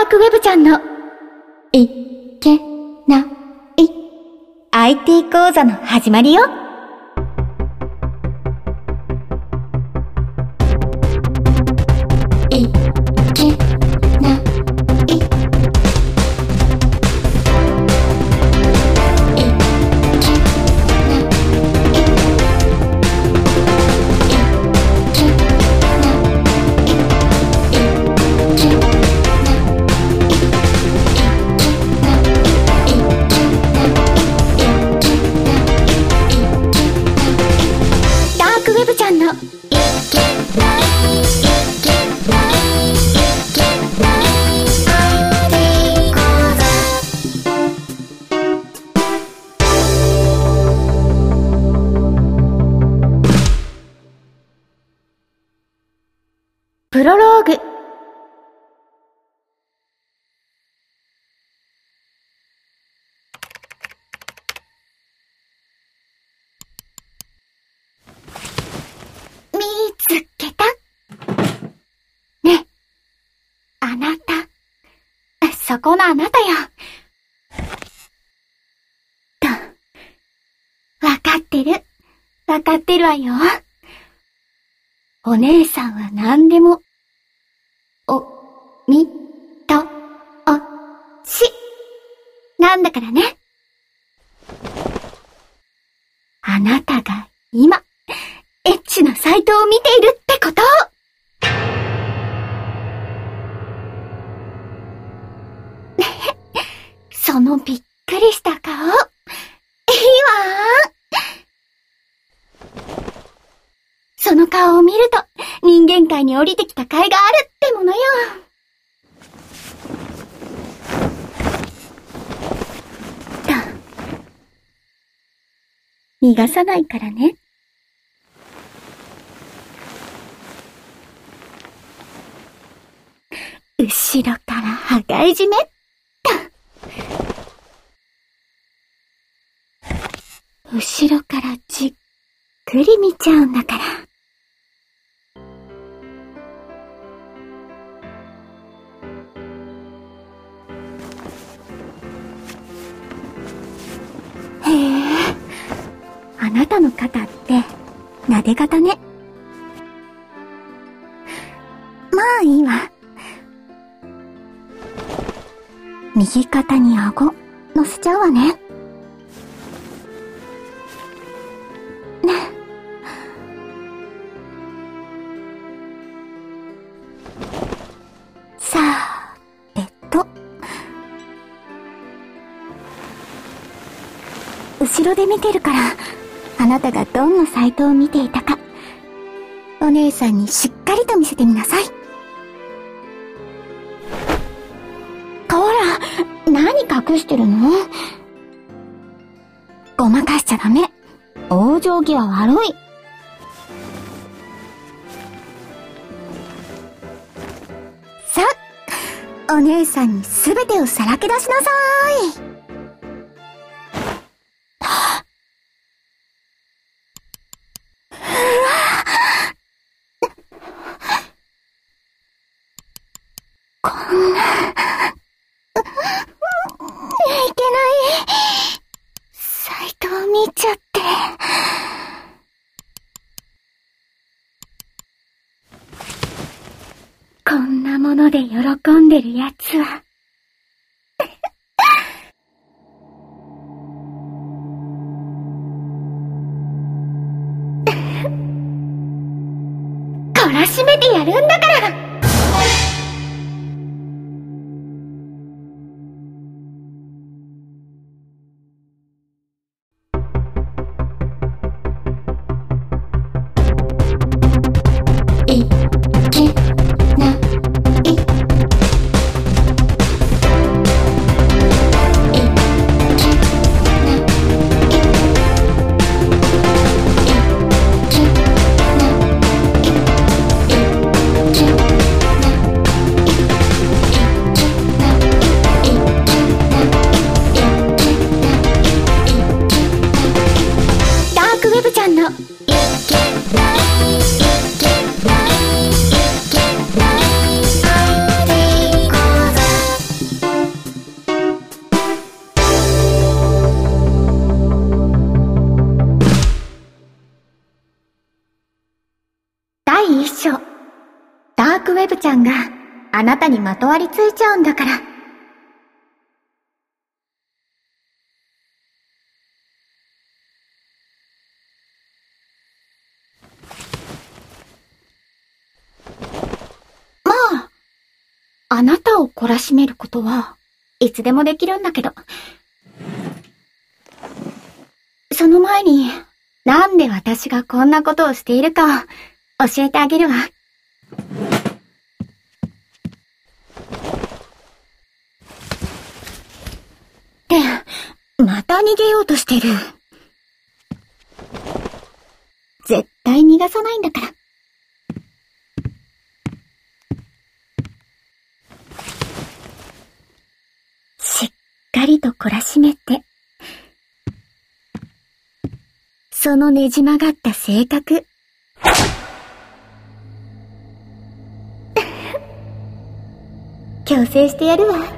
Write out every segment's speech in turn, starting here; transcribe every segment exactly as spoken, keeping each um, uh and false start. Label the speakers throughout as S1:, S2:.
S1: ークウェブちゃんのいけない アイティー 講座の始まりよ。いけないプロローグ。見つけた。ね、あなた。そこのあなたよ。と、わかってる。わかってるわよ。お姉さんは何でも、お、み、と、お、し、なんだからね。あなたが今、エッチなサイトを見ているってこと。そのびっくりした顔、いいわー。その顔を見ると、人間界に降りてきた甲斐があるってものよ。逃がさないからね。後ろから羽交い締めっと。後ろからじっくり見ちゃうんだから。へえ、あなたの肩って撫で方ね。まあいいわ。右肩に顎乗せちゃうわね。さーてと。後ろで見てるから、あなたがどんなサイトを見ていたか、お姉さんにしっかりと見せてみなさい。こら、何隠してるの？ごまかしちゃダメ。往生際悪い。さあ、お姉さんにすべてをさらけ出しなさーい。こんな、いけない。サイトを見ちゃって。こんなもので喜んでるやつは。懲らしめてやるんだから。you ウェブちゃんがあなたにまとわりついちゃうんだから。まあ、あなたを懲らしめることはいつでもできるんだけど。その前に、なんで私がこんなことをしているかを教えてあげるわ。ってまた逃げようとしてる。絶対逃がさないんだから。しっかりと懲らしめて、そのねじ曲がった性格。強制してやるわ。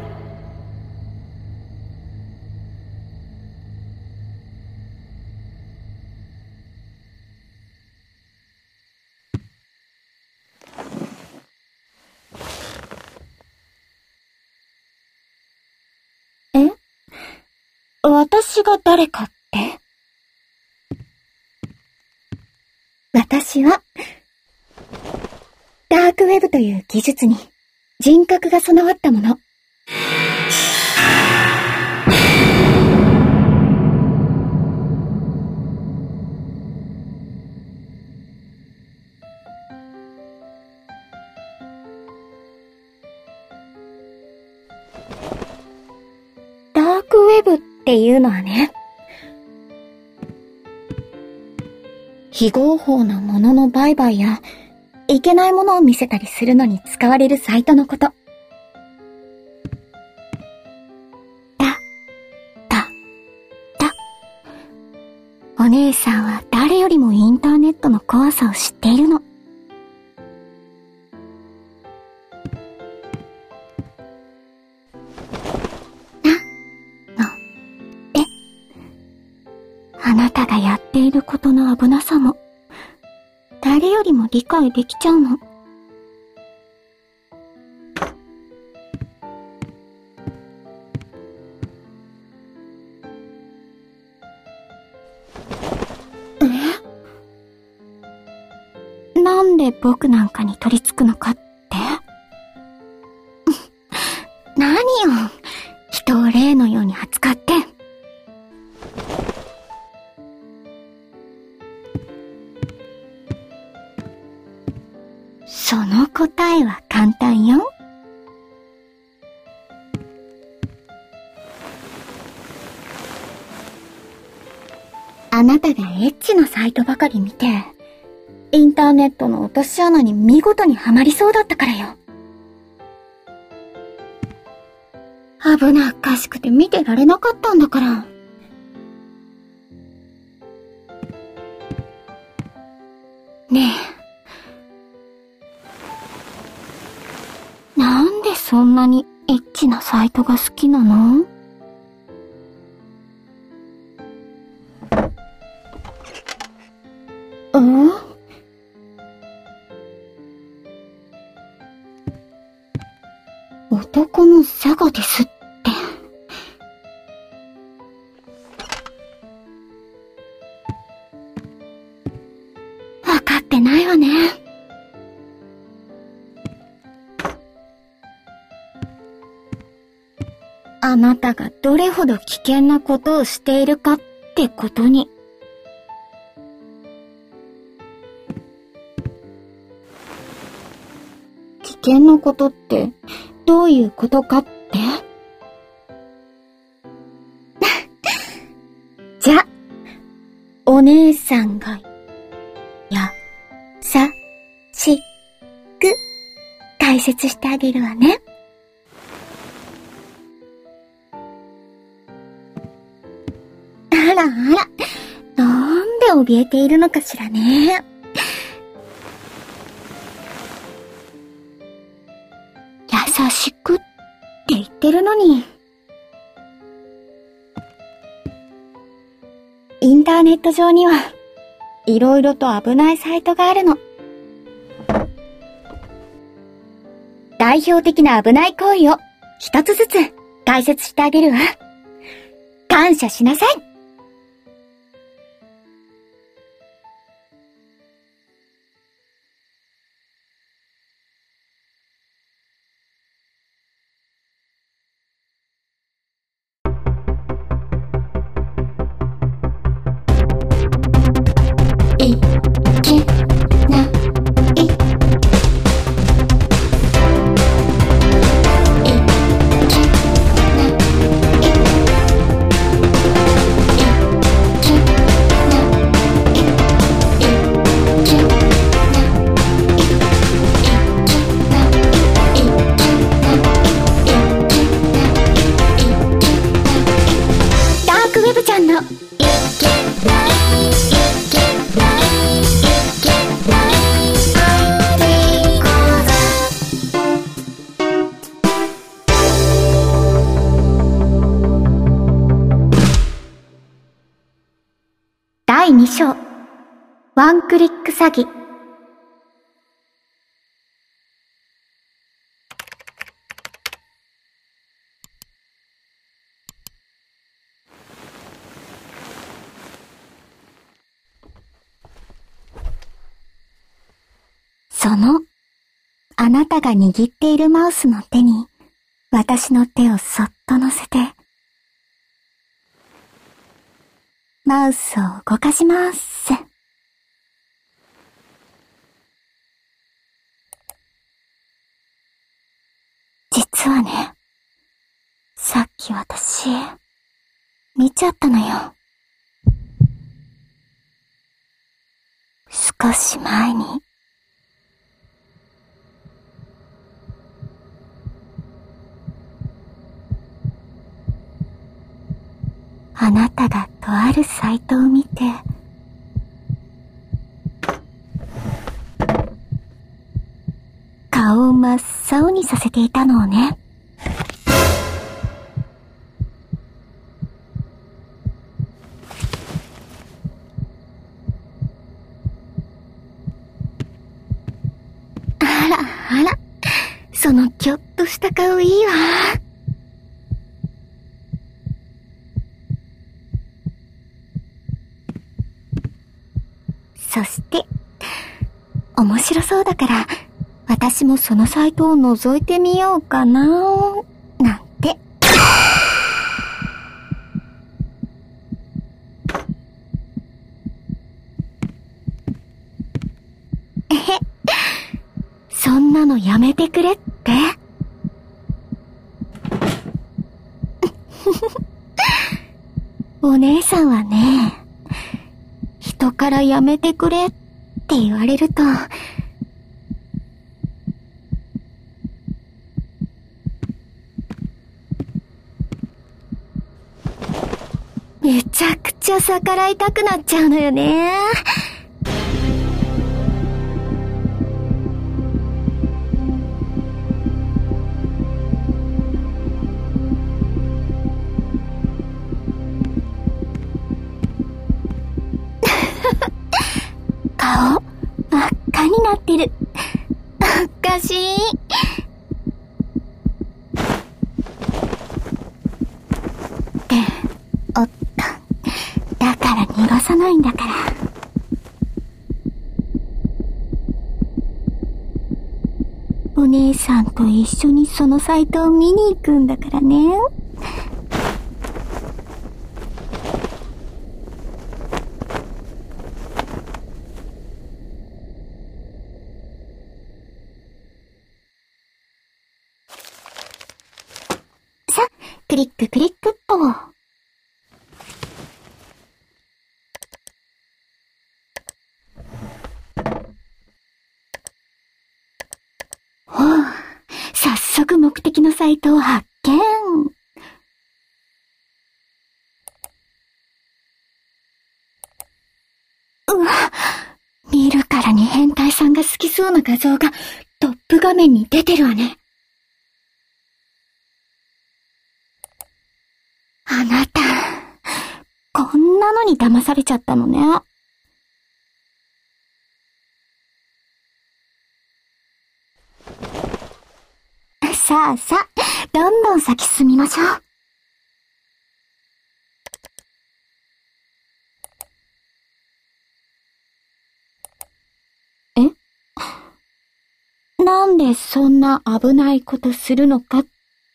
S1: え？私が誰かって？私は、ダークウェブという技術に人格が備わったもの。ダークウェブっていうのはね、非合法なものの売買や、いけないものを見せたりするのに使われるサイトのこと。だ、だ、だ。お姉さんは誰よりもインターネットの怖さを知っているの。な、の、え。あなたがやっていることの危なさも、誰よりも理解できちゃうの。え？なんで僕なんかに取り付くのかって？何よ、人を霊のように扱って。その答えは簡単よ。あなたがエッチなサイトばかり見て、インターネットの落とし穴に見事にはまりそうだったからよ。危なっかしくて見てられなかったんだから。ねえ。なんでそんなにエッチなサイトが好きなの？うん？男のサガですって。わかってないわね。あなたがどれほど危険なことをしているかってことに。危険なことってどういうことかって？じゃ、お姉さんがやさしく解説してあげるわね。あらあら、なんで怯えているのかしらね。優しくって言ってるのに。インターネット上にはいろいろと危ないサイトがあるの。 代表的な危ない行為を一つずつ解説してあげるわ。感謝しなさい。だいに章、ワンクリック詐欺。その、あなたが握っているマウスの手に、私の手をそっと乗せて、マウスを動かします。実はね、さっき私、見ちゃったのよ。少し前に。あなたがとあるサイトを見て、顔を真っ青にさせていたのをね。あらあら、そのキョッとした顔いいわ。そして、面白そうだから、私もそのサイトを覗いてみようかな、なんて。えへ、そんなのやめてくれって。お姉さんはね、人からやめてくれって言われると、めちゃくちゃ逆らいたくなっちゃうのよね。顔、真っ赤になってる。おかしい。って、おっと。だから逃がさないんだから。お姉さんと一緒にそのサイトを見に行くんだからね。さ、クリッククリックっと。ほう、早速目的のサイトを発見。うわ、見るからに変態さんが好きそうな画像がトップ画面に出てるわね。あなた、こんなのに騙されちゃったのね。 さあさあ、どんどん先進みましょう。え？なんでそんな危ないことするのかって？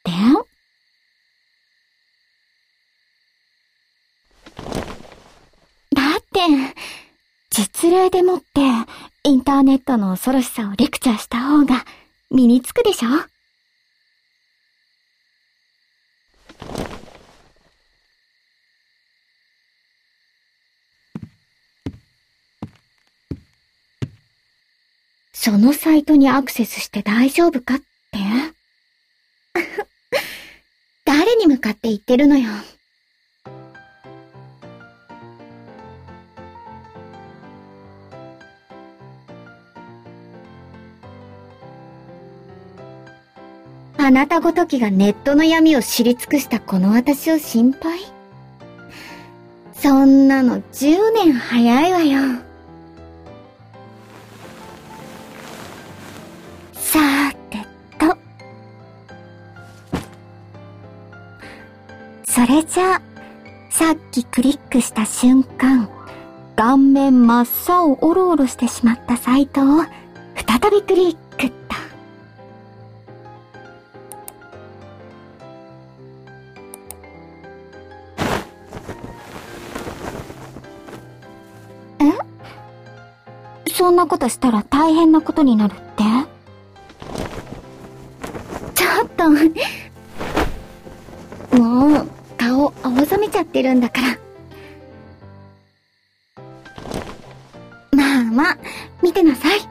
S1: だって、実例でもってインターネットの恐ろしさをレクチャーした方が身につくでしょ？そのサイトにアクセスして大丈夫かって？誰に向かって言ってるのよ。あなたごときがネットの闇を知り尽くしたこの私を心配？そんなのじゅうねん早いわよ。さーてと。それじゃあ、さっきクリックした瞬間、顔面真っ青オロオロしてしまったサイトを再びクリックっと。そんなことしたら大変なことになるって？ちょっともう顔青ざめちゃってるんだから。まあまあ見てなさい。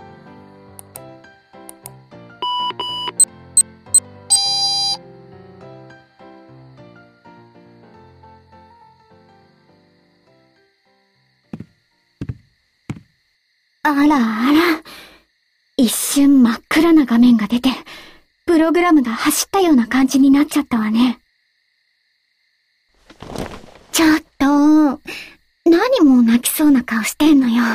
S1: あらあら、一瞬真っ暗な画面が出て、プログラムが走ったような感じになっちゃったわね。ちょっと、何もう泣きそうな顔してんのよ。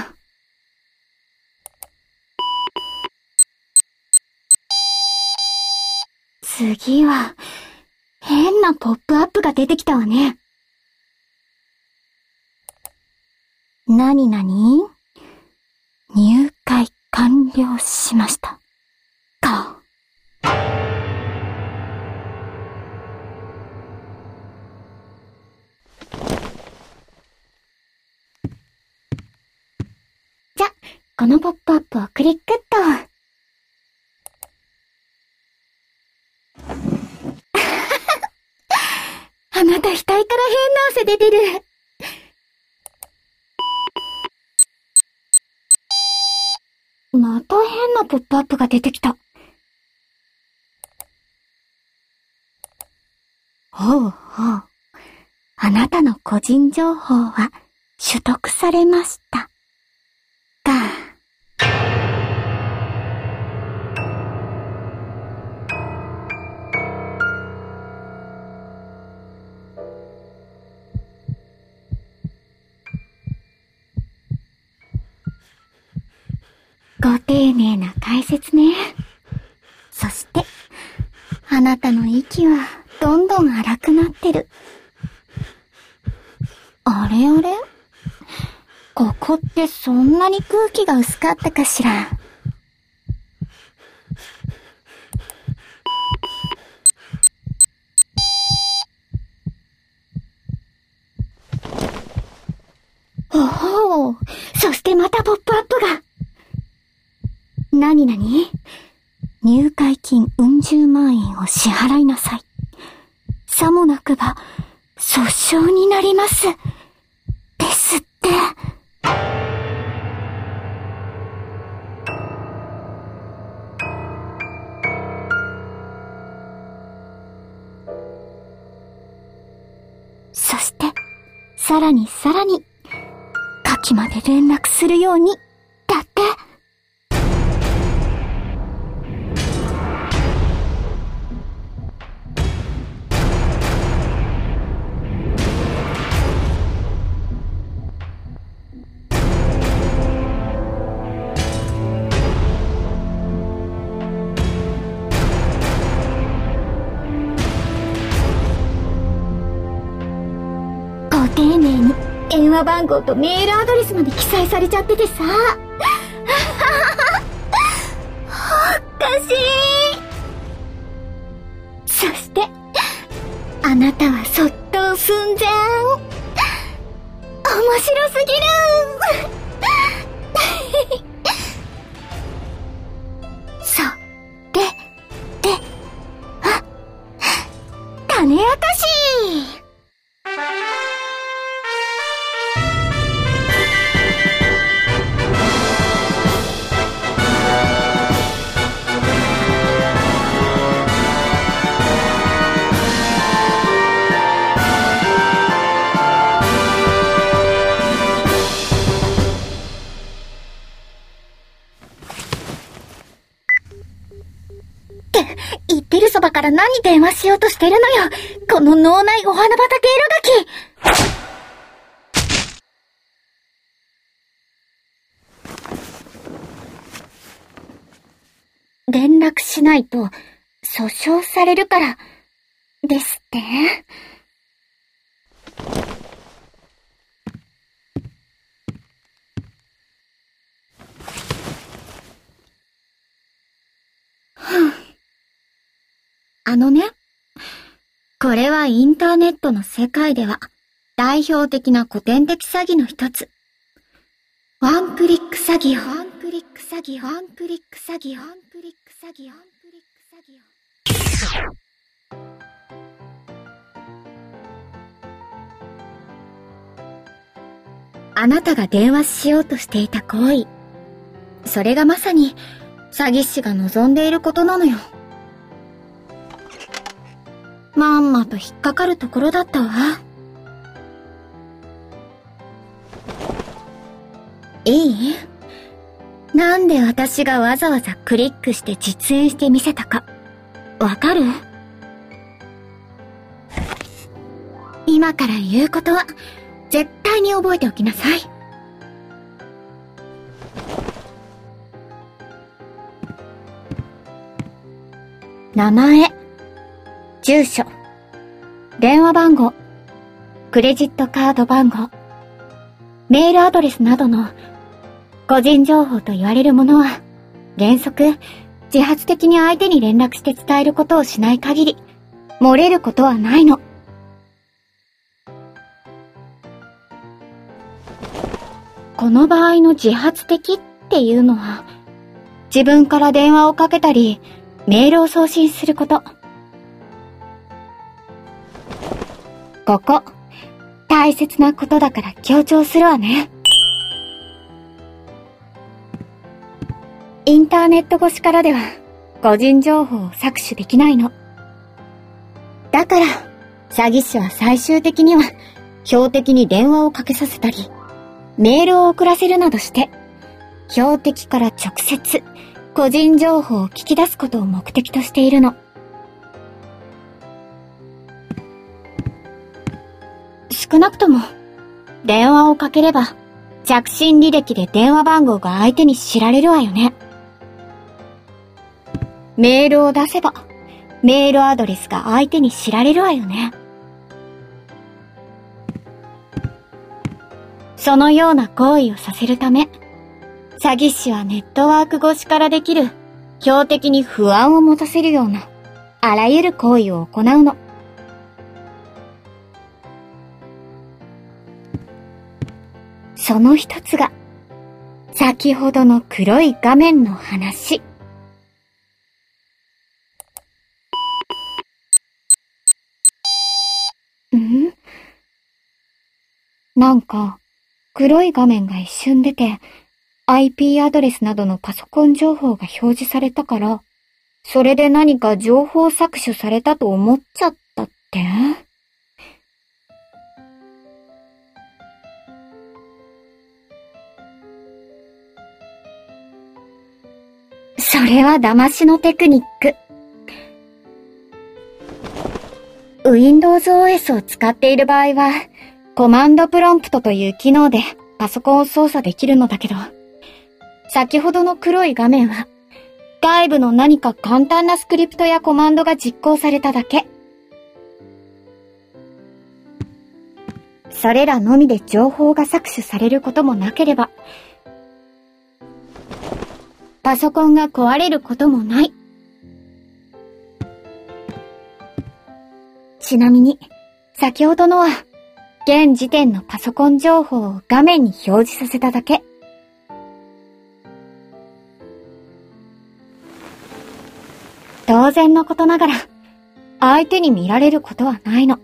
S1: 次は、変なポップアップが出てきたわね。なになに？入会完了しました。か。じゃ、このポップアップをクリックっと。あなた額から変な汗出てる。また変なポップアップが出てきた。ほうほう。あなたの個人情報は取得されました。か。ご丁寧な解説ね。そして、あなたの息はどんどん荒くなってる。あれあれ？ここってそんなに空気が薄かったかしら。おほう、そしてまたポップアップが。なになに？入会金うん十万円を支払いなさい。さもなくば、訴訟になります。ですって。そして、さらにさらに、下記まで連絡するように、だって。 丁寧に電話番号とメールアドレスまで記載されちゃっててさ。おかしい。そして、あなたはそっと寸前。面白すぎる。そ、れ、れ、あ、種明かし。言ってるそばから何電話しようとしてるのよ。この脳内お花畑エロガキ。連絡しないと訴訟されるからですって。あのね、これはインターネットの世界では代表的な古典的詐欺の一つ。ワンクリック詐欺よ。ワンクリック詐欺よ。ワンクリック詐欺よ。ワンクリック詐欺よ。ワンクリック詐欺よ。あなたが電話しようとしていた行為。それがまさに詐欺師が望んでいることなのよ。まんまと引っかかるところだったわ。いい？なんで私がわざわざクリックして実演してみせたか、わかる？今から言うことは絶対に覚えておきなさい。名前、住所、電話番号、クレジットカード番号、メールアドレスなどの個人情報と言われるものは原則自発的に相手に連絡して伝えることをしない限り漏れることはないの。この場合の自発的っていうのは自分から電話をかけたりメールを送信すること。ここ、大切なことだから強調するわね。インターネット越しからでは個人情報を搾取できないの。だから、詐欺師は最終的には標的に電話をかけさせたり、メールを送らせるなどして、標的から直接個人情報を聞き出すことを目的としているの。少なくとも、電話をかければ、着信履歴で電話番号が相手に知られるわよね。メールを出せば、メールアドレスが相手に知られるわよね。そのような行為をさせるため、詐欺師はネットワーク越しからできる、標的に不安を持たせるような、あらゆる行為を行うの。その一つが、先ほどの黒い画面の話。ん？なんか、黒い画面が一瞬出て、アイピー アドレスなどのパソコン情報が表示されたから、それで何か情報搾取されたと思っちゃったって？それは騙しのテクニック。Windows オーエス を使っている場合は、コマンドプロンプトという機能でパソコンを操作できるのだけど、先ほどの黒い画面は、外部の何か簡単なスクリプトやコマンドが実行されただけ。 それらのみで情報が搾取されることもなければ、パソコンが壊れることもない。ちなみに、先ほどのは、現時点のパソコン情報を画面に表示させただけ。当然のことながら、相手に見られることはないの。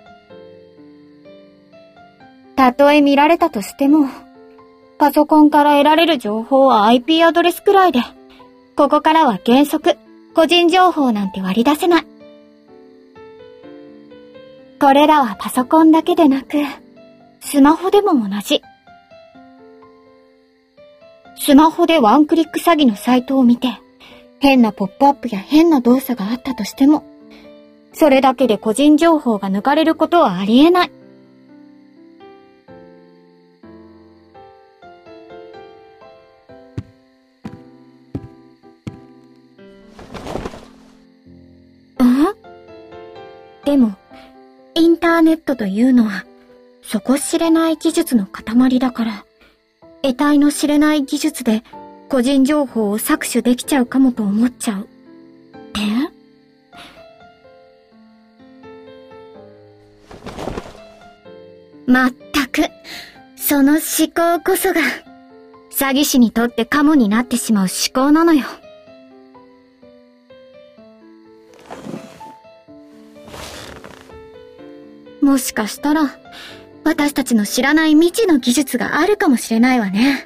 S1: たとえ見られたとしても、パソコンから得られる情報は アイピー アドレスくらいで、ここからは原則、個人情報なんて割り出せない。これらはパソコンだけでなく、スマホでも同じ。スマホでワンクリック詐欺のサイトを見て、変なポップアップや変な動作があったとしても、それだけで個人情報が抜かれることはありえない。でも、インターネットというのは、底知れない技術の塊だから、得体の知れない技術で個人情報を搾取できちゃうかもと思っちゃう。え？まったく、その思考こそが、詐欺師にとってカモになってしまう思考なのよ。もしかしたら、私たちの知らない未知の技術があるかもしれないわね。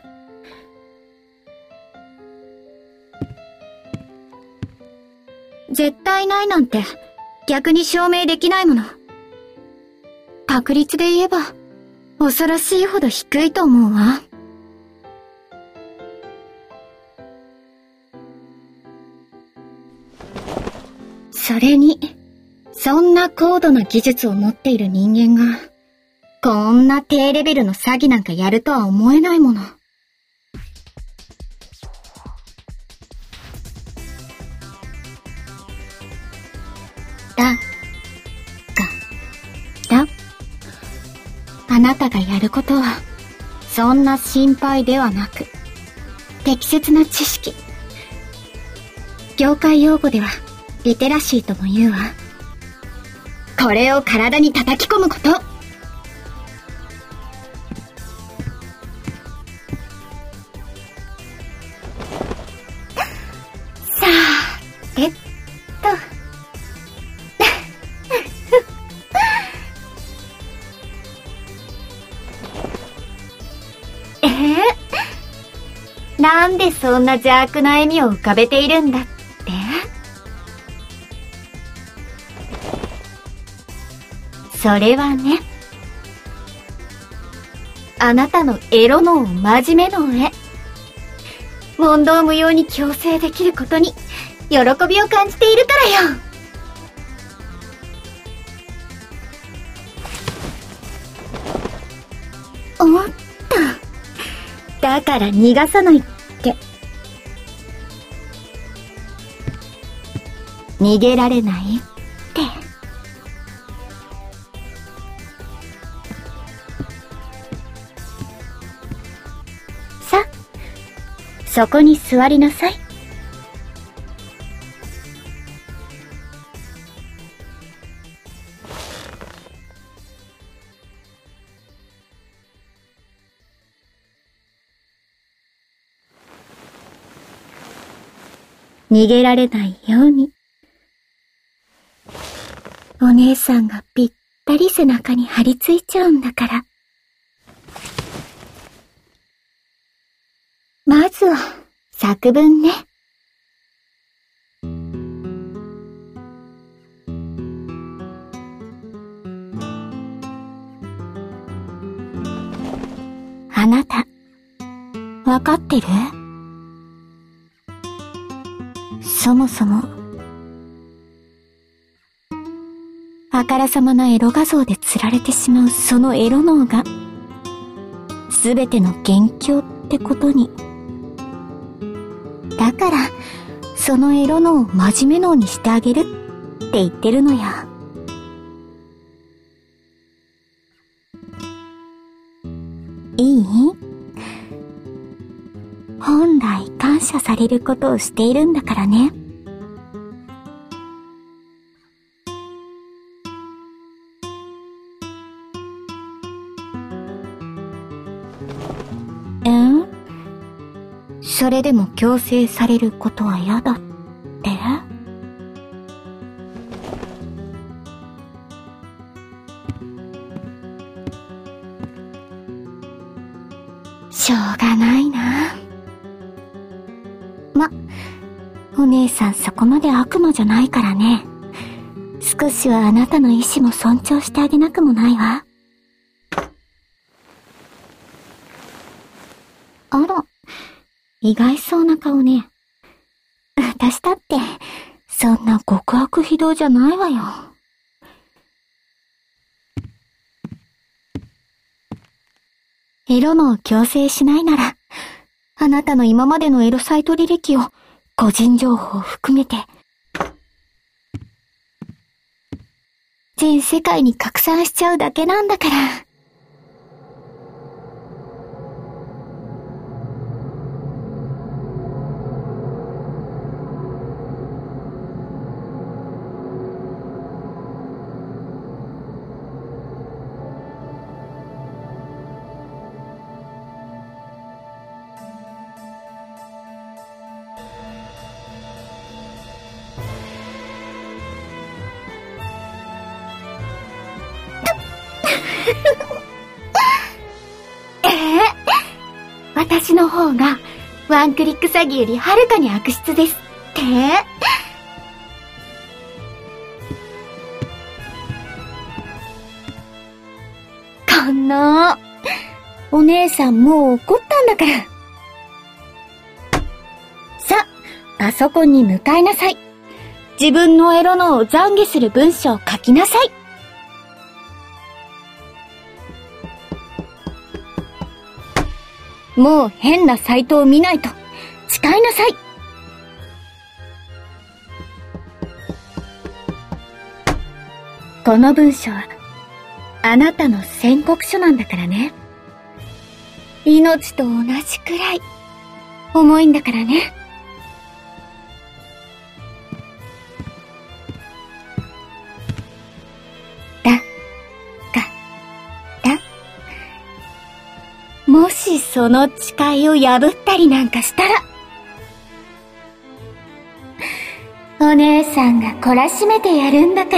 S1: 絶対ないなんて、逆に証明できないもの。確率で言えば、恐ろしいほど低いと思うわ。それに、そんな高度な技術を持っている人間が、こんな低レベルの詐欺なんかやるとは思えないもの。だ、が、だ。あなたがやることは、そんな心配ではなく、適切な知識。業界用語では、リテラシーとも言うわ。これを体に叩き込むこと。さーてっと。えー、なんでそんな邪悪な笑みを浮かべているんだって？それはね、あなたのエロ脳真面目の上、問答無用に強制できることに喜びを感じているからよ。おっと、だから逃がさないって。逃げられないって。さ、そこに座りなさい。逃げられないように。お姉さんがぴったり背中に張り付いちゃうんだから。まずは作文ね。あなた、わかってる？そもそも、あからさまなエロ画像で釣られてしまうそのエロ脳が、すべての元凶ってことに。だから、そのエロ脳を真面目脳にしてあげるって言ってるのよ。 謝されることをしているんだからね。えん？それでも強制されることは嫌だって？しょうがないな。ま、お姉さんそこまで悪魔じゃないからね。少しはあなたの意志も尊重してあげなくもないわ。あら、意外そうな顔ね。私だって、そんな極悪非道じゃないわよ。エロのを強制しないなら、あなたの今までのエロサイト履歴を、個人情報を含めて、全世界に拡散しちゃうだけなんだから。ええ、私の方がワンクリック詐欺よりはるかに悪質ですって？こんなお姉さんもう怒ったんだから。さあ、パソコンに向かいなさい。自分のエロ脳を懺悔する文章を書きなさい。もう変なサイトを見ないと誓いなさい。この文章はあなたの宣告書なんだからね。命と同じくらい重いんだからね。だ、が、だ。もしその誓いを破ったりなんかしたら、お姉さんが懲らしめてやるんだから。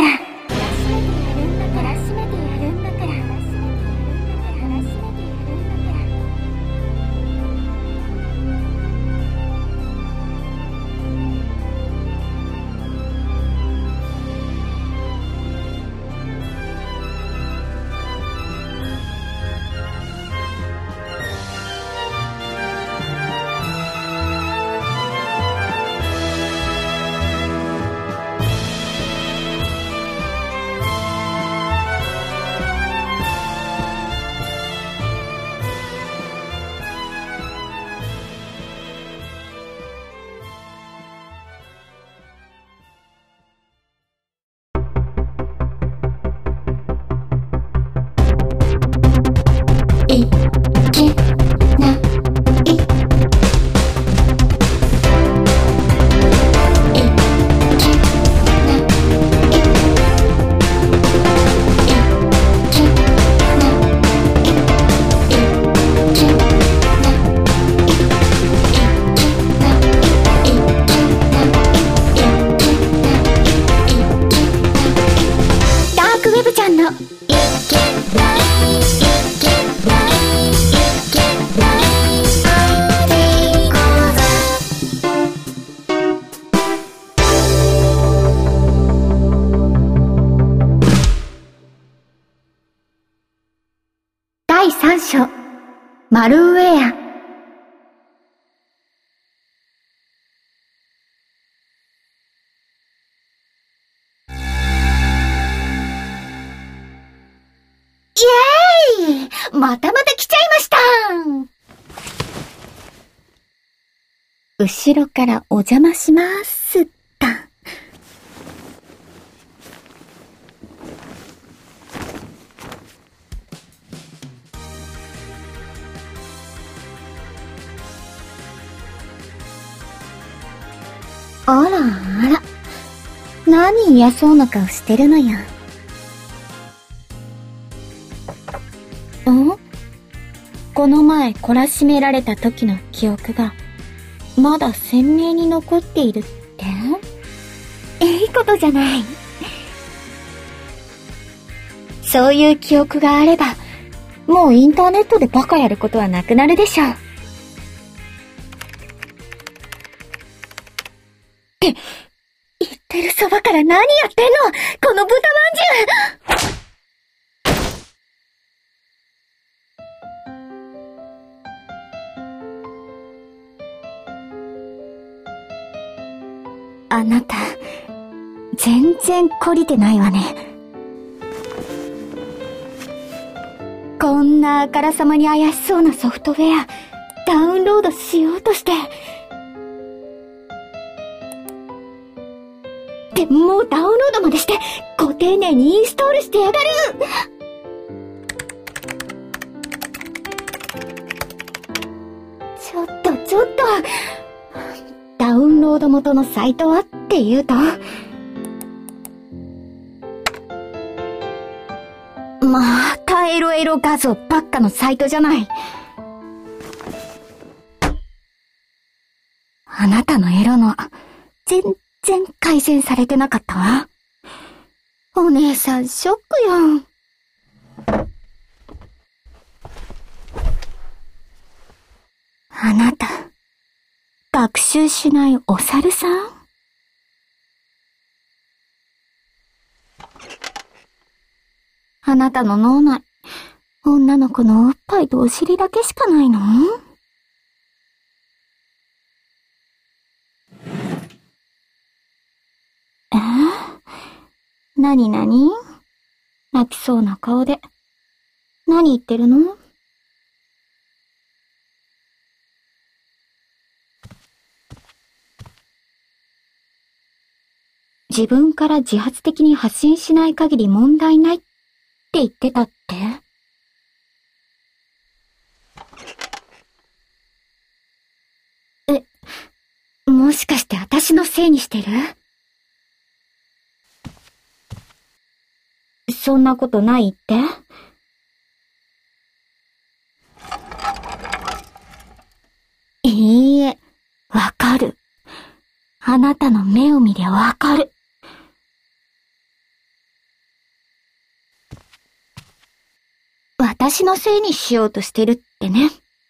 S1: だいさん章、マルウェア。イエーイ！またまた来ちゃいました。後ろからお邪魔しますった。 何嫌そうな顔してるのよ。ん？この前懲らしめられた時の記憶が、まだ鮮明に残っているって？いいことじゃない。そういう記憶があれば、もうインターネットでバカやることはなくなるでしょう。って、言ってるそばから何やってんの？この豚まんじゅう！あなた、全然懲りてないわね。こんなあからさまに怪しそうなソフトウェア、ダウンロードしようとして。で、もうダウンロードまでして、ご丁寧にインストールしてやがる！ちょっとちょっと、ダウンロード元のサイトはって言うと、またエロエロ画像ばっかのサイトじゃない。あなたのエロの、全然改善されてなかったわ。お姉さんショックよ。あなた、学習しないお猿さん？あなたの脳内、女の子のおっぱいとお尻だけしかないの？えー、なになに？泣きそうな顔で。何言ってるの？自分から自発的に発信しない限り問題ないって言ってたって？え、もしかして私のせいにしてる？そんなことないって？いいえ、わかる。あなたの目を見りゃわかる。私のせいにしようとしてるってね。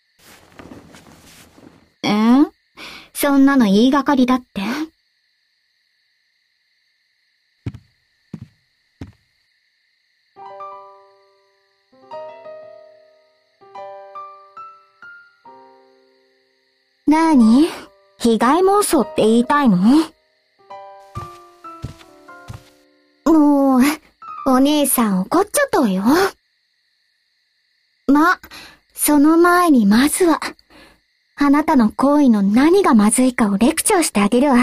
S1: えー、そんなの言いがかりだって？なーに？被害妄想って言いたいの？もう、お姉さん怒っちゃったわよ。ま、その前にまずは、あなたの行為の何がまずいかをレクチャーしてあげるわ。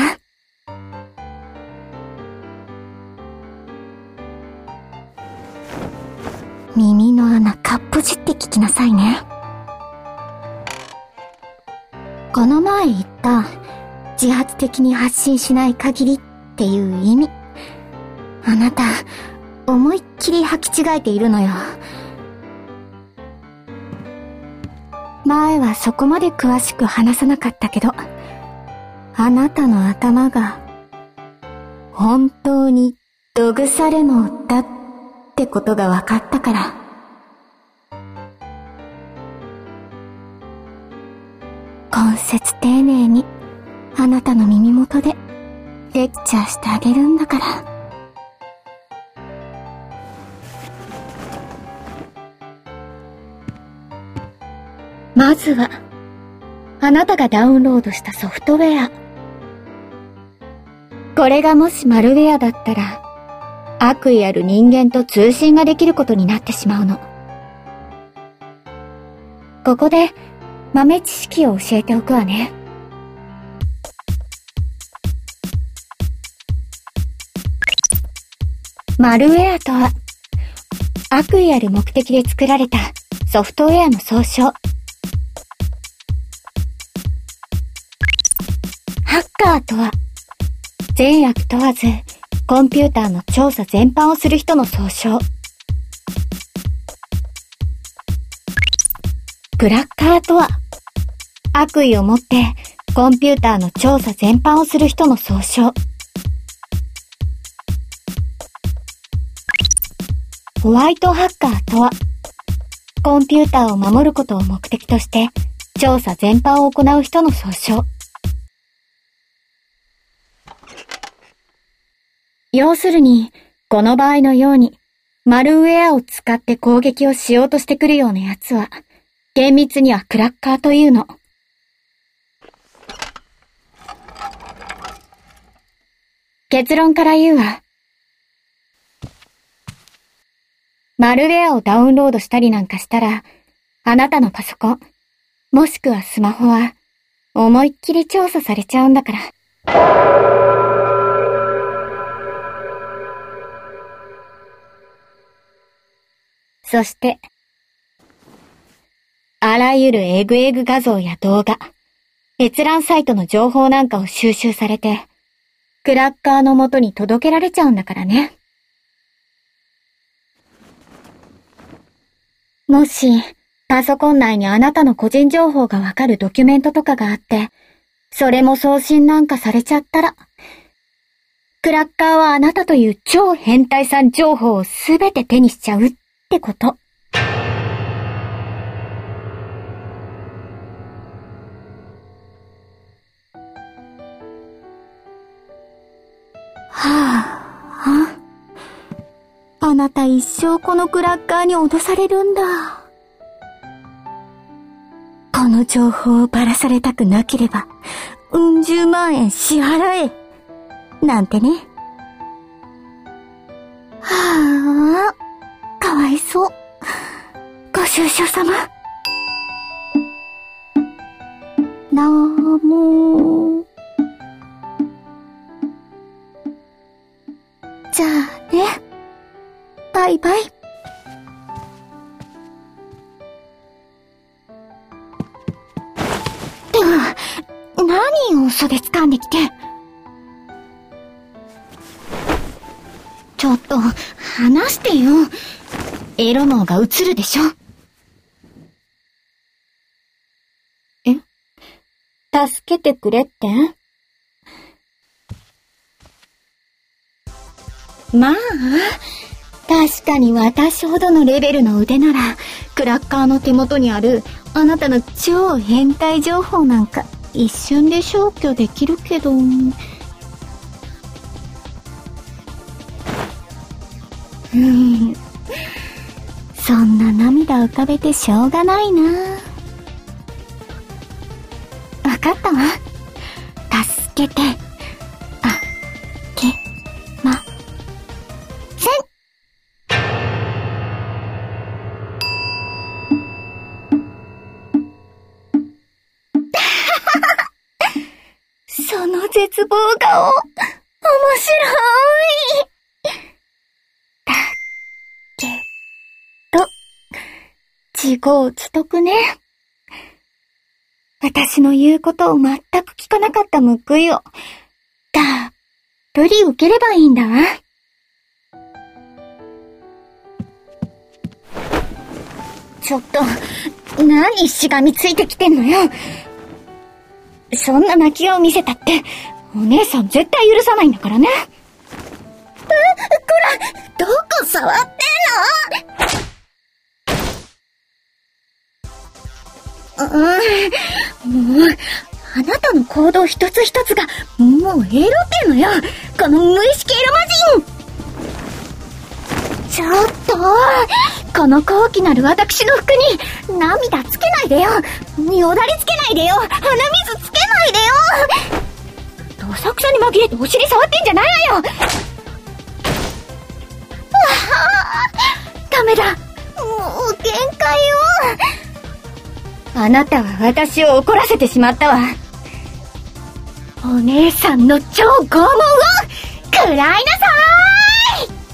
S1: 耳の穴かっぽじって聞きなさいね。この前言った自発的に発信しない限りっていう意味、あなた思いっきり履き違えているのよ。前はそこまで詳しく話さなかったけど、あなたの頭が本当にどぐされ脳だってことが分かったから。今節丁寧にあなたの耳元でレクチャーしてあげるんだから。まずはあなたがダウンロードしたソフトウェア。これがもしマルウェアだったら悪意ある人間と通信ができることになってしまうの。ここで豆知識を教えておくわね。マルウェアとは、悪意ある目的で作られたソフトウェアの総称。ハッカーとは、善悪問わずコンピューターの調査全般をする人の総称。クラッカーとは、悪意を持ってコンピューターの調査全般をする人の総称。ホワイトハッカーとは、コンピューターを守ることを目的として調査全般を行う人の総称。要するに、この場合のように、マルウェアを使って攻撃をしようとしてくるようなやつは、厳密にはクラッカーというの。結論から言うわ。マルウェアをダウンロードしたりなんかしたら、あなたのパソコン、もしくはスマホは、思いっきり調査されちゃうんだから。そして、あらゆるエグエグ画像や動画、閲覧サイトの情報なんかを収集されて、クラッカーの元に届けられちゃうんだからね。もし、パソコン内にあなたの個人情報がわかるドキュメントとかがあって、それも送信なんかされちゃったら、クラッカーはあなたという超変態さん情報をすべて手にしちゃうってこと。はぁ、あ、あなた一生このクラッカーに脅されるんだ。この情報をばらされたくなければ、うん十万円支払え。なんてね。はぁ、かわいそう。ご愁傷様。なーもー。じゃあね。バイバイ。ってか、何を袖掴んできて。ちょっと、話してよ。エロ脳が映るでしょ。え？助けてくれって？まあ、確かに私ほどのレベルの腕なら、クラッカーの手元にあるあなたの超変態情報なんか一瞬で消去できるけど。うん、そんな涙浮かべてしょうがないな。わかったわ。助けて、あ、け、ま、せん。その絶望顔、面白い。だけど、自業自得ね。私の言うことを全く聞かなかった報いを、たっぷり受ければいいんだわ。ちょっと、何しがみついてきてんのよ。そんな泣き顔見せたって、お姉さん絶対許さないんだからね。え、こら、どこ触ってんの？うん、もう、あなたの行動一つ一つが、もうエロてんのよ。この無意識エロ魔人。ちょっと、この高貴なる私の服に涙つけないでよ。よだれつけないでよ。鼻水つけないでよ。どさくさに紛れてお尻触ってんじゃないわよ。ダメだ。もう限界よ。あなたは私を怒らせてしまったわ。お姉さんの超拷問を食らいなさーい。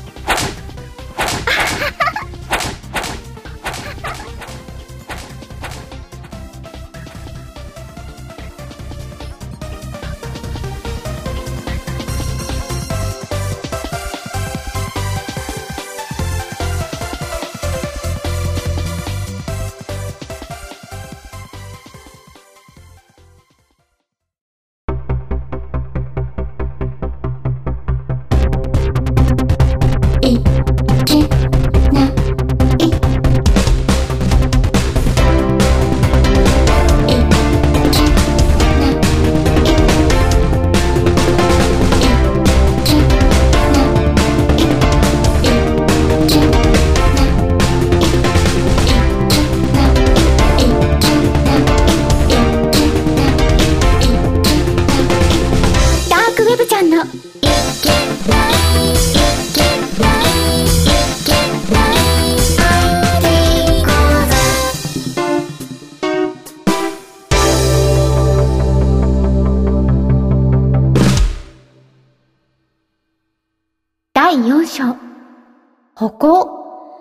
S1: 所、歩行。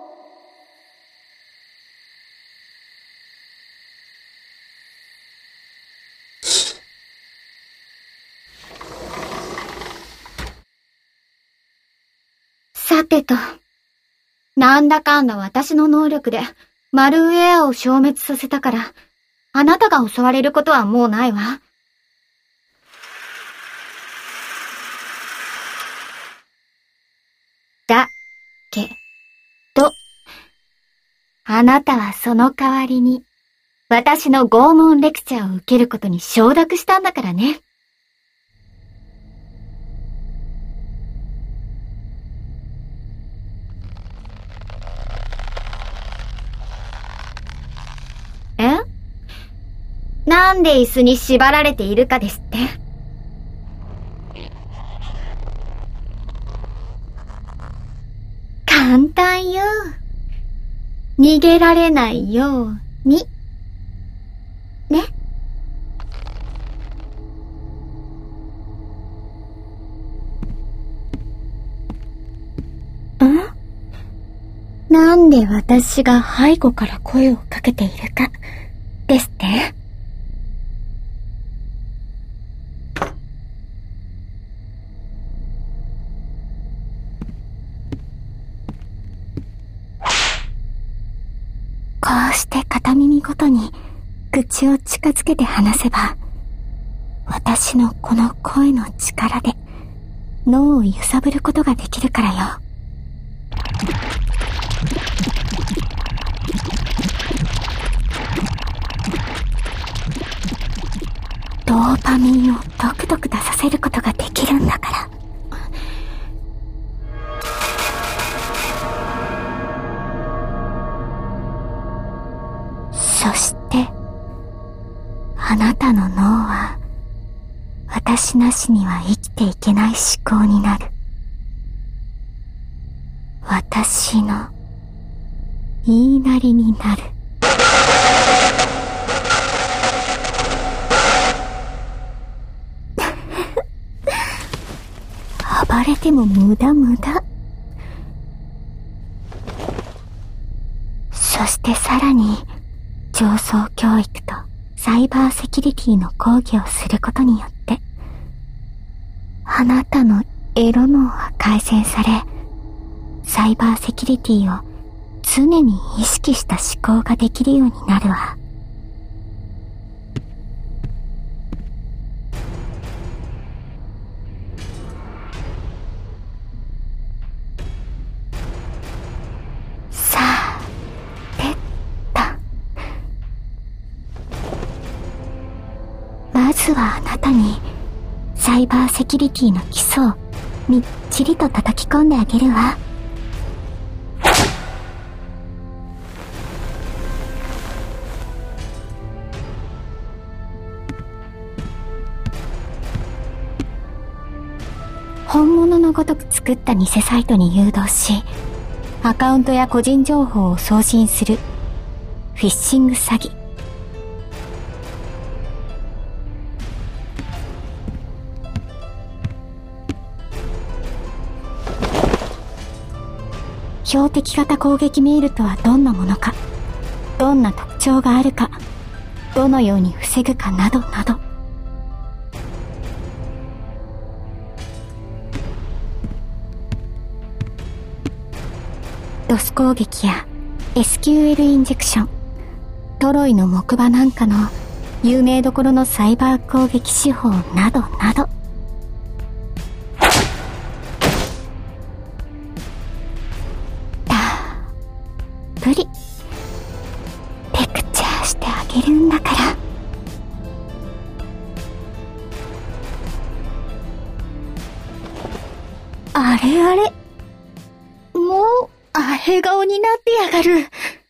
S1: さてと、なんだかんだ私の能力でマルウェアを消滅させたから、あなたが襲われることはもうないわ。だ、け、ど、あなたはその代わりに、私の拷問レクチャーを受けることに承諾したんだからね。え？なんで椅子に縛られているかですって？簡単よ。逃げられないように。ね。ん？なんで私が背後から声をかけているか、ですって？こうして片耳ごとに口を近づけて話せば、私のこの声の力で脳を揺さぶることができるからよ。ドーパミンをドクドク出させることができるんだから。そして、あなたの脳は、私なしには生きていけない思考になる。私の言いなりになる。暴れても無駄無駄。そしてさらに、上層教育とサイバーセキュリティの講義をすることによって、あなたのエロ脳は改善され、サイバーセキュリティを常に意識した思考ができるようになるわ。さあ、てった。まずはあなたにサイバーセキュリティの基礎をみっちりと叩き込んであげるわ。本物のごとく作った偽サイトに誘導し、アカウントや個人情報を送信するフィッシング詐欺。標的型攻撃メールとはどんなものか、どんな特徴があるか、どのように防ぐかなどなど。ドス 攻撃や エスキューエル インジェクション、トロイの木馬なんかの有名どころのサイバー攻撃手法などなど。たっぷりレクチャーしてあげるんだから。あれあれ、もうアヘ顔になってやがる。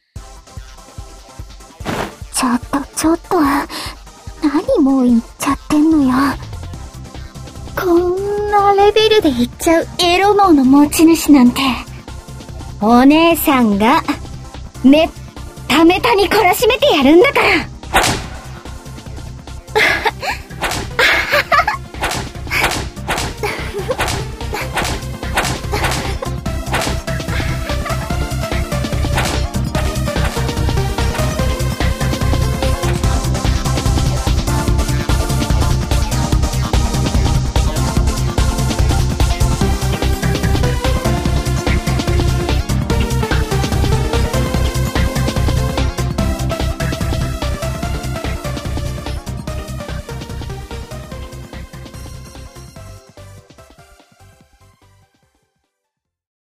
S1: ちょっとちょっと、何もう言っちゃってんのよ。こんなレベルで言っちゃうエロ脳の持ち主なんて、お姉さんがめっためたに懲らしめてやるんだから。